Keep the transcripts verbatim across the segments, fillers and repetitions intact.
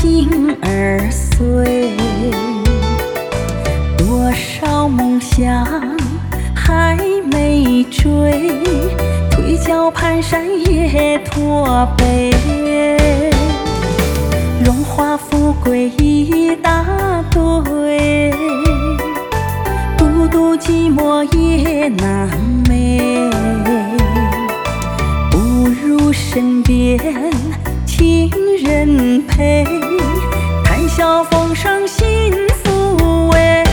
心儿碎，多少梦想还没追，腿脚蹒跚也驼背，荣华富贵一大堆，孤独寂寞也难寐，不如身边情人陪，谈笑风生心抚慰。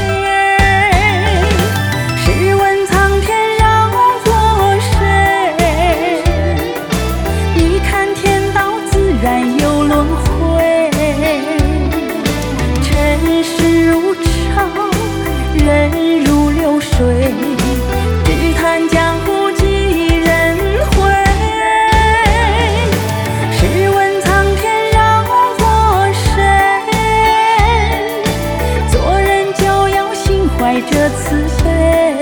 试问苍天让我谁？你看天道自然有轮回，尘世如潮，人如流水，只叹江湖几人回。试问苍天让我谁？做人就要心怀着慈悲，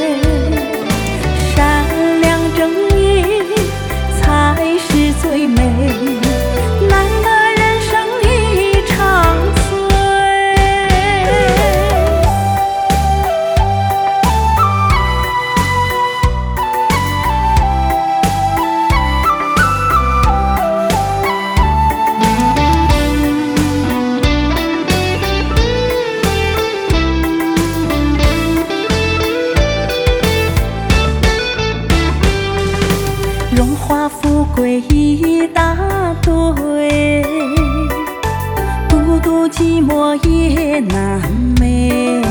善良正义才是最美，难得人生一场醉。荣华富贵一大堆，孤独寂寞也难寐，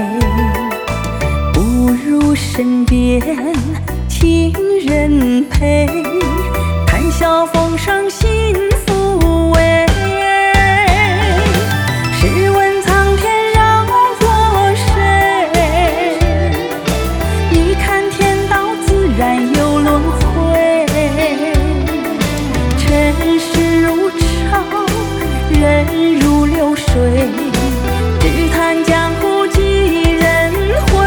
不如身边情人陪，谈笑风生心抚慰。试问苍天让我谁？你看天道自然有轮回，尘世如潮，人如流水，只叹江湖几人回。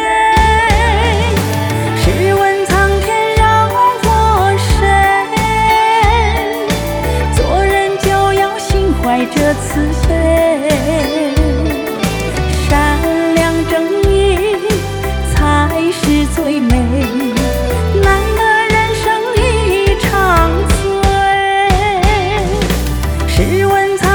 试问苍天让我谁？做人就要心怀着慈悲，善良正义才是最美，难得人生一场醉。试问苍